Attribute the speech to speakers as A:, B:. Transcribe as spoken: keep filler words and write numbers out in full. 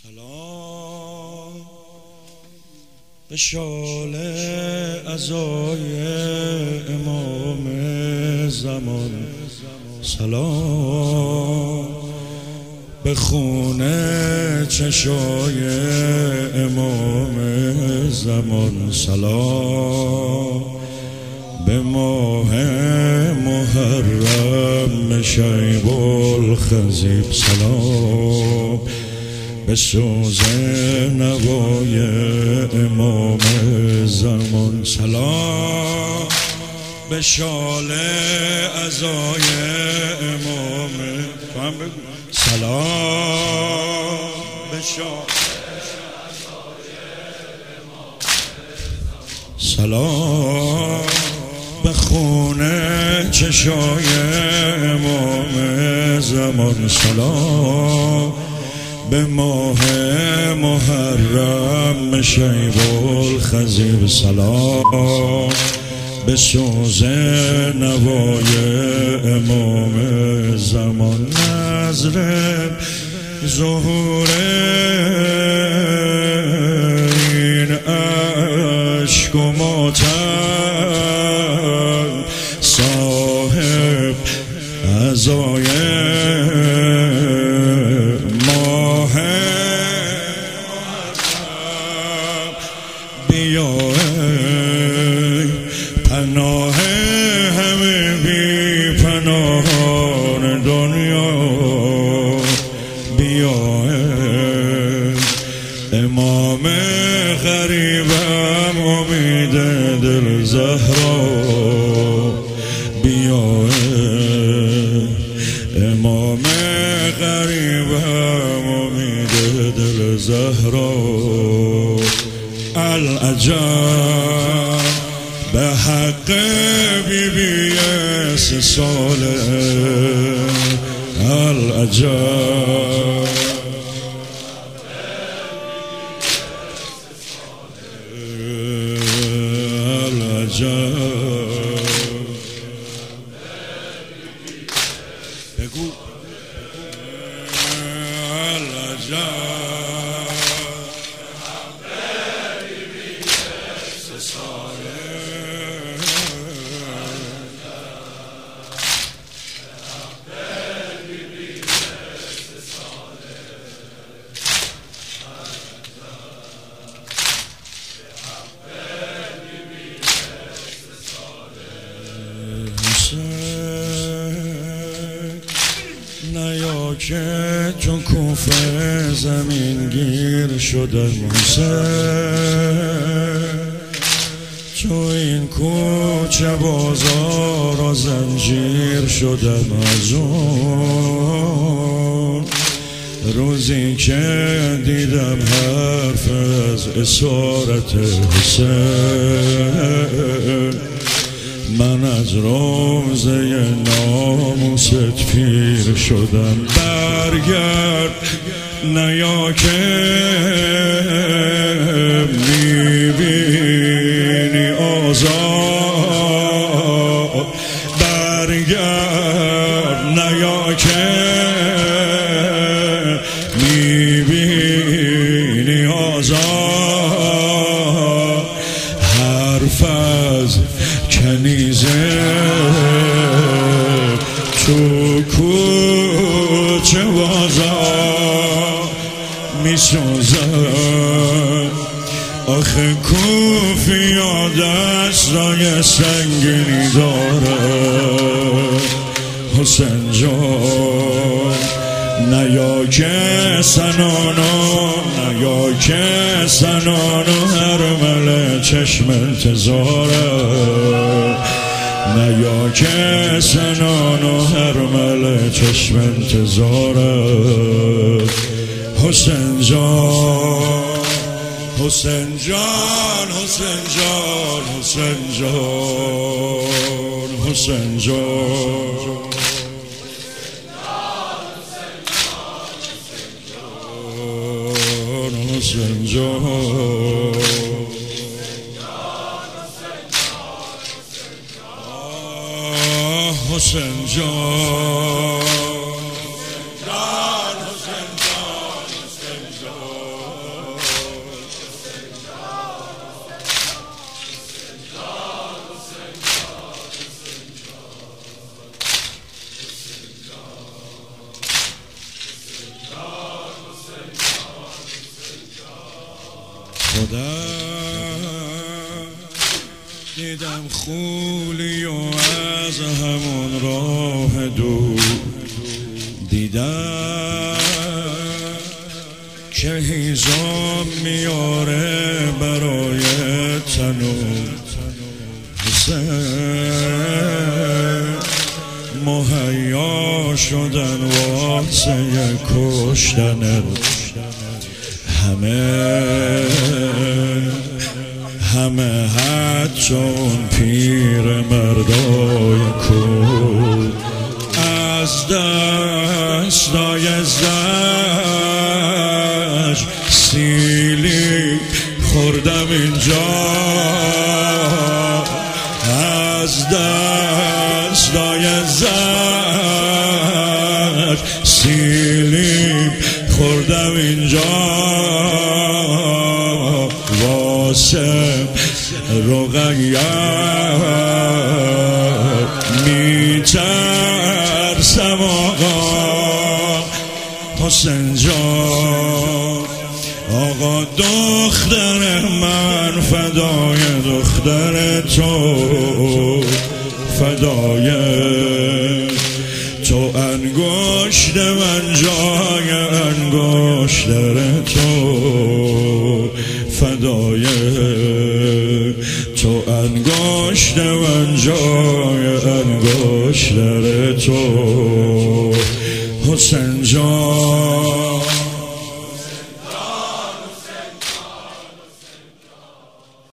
A: سلام به شال عزای امام زمان، سلام به خون چشای امام زمان، سلام به ماه محرم شیب الخضیب، سلام به سوز نوای امام زمان، سلام به شال عزای امام، سلام به شال سلام به خون چشای امام زمان، سلام به ماه محرم شیب الخضیب، سلام به سوز نوای امام زمان، نظر ظهور این عشق و ماتم، صاحب عزای ماه بیا پناه همه بی پناهان دنیا، بیا امام غریبم امید دل زهرا، بیا امام غریبم امید دل زهرا، العجب به حق بی بی سه ساله، العجب العجب بگو العجب نیا که چون کوفه زمین گیر شدم حسین، چون این کوچه بازار و زنجیر شدم از اون روزی که دیدم حرف از اسارت حسین، من از روزه ناموست پیر شدم، برگرد نیا که میبینی آزاد، برگرد نیا که میبینی آزاد، حرف از کنیزه تو کوچه بازار میسوزد، آخه کوفیا دستای سنگینی داره، حسین جان نیا که سنانو نیا که سنانو هرمل چشم انتظاره، نیا که سنانو هرمل چشم انتظاره، حسین جان حسین جان حسین جان حسین جان حسین جان حسین جان حسین جان حسین جان حسین جان خودم دیدم خولی و از همون راه دور دیدم که هیزم میاره برای تنور حسین مهیا شدن واسه کشتن همه همه حتی اون پیر مردای کود از دستای زج سیلی خوردم اینجا از دستای زج سیلی خوردم اینجا واسه رقیه میترسم آقا حسین جان آقا دختر من فدای دختر تو فدای تو انگشت من جای انگشتر تو فدای تو انگشت من جای انگشتر تو حسین جان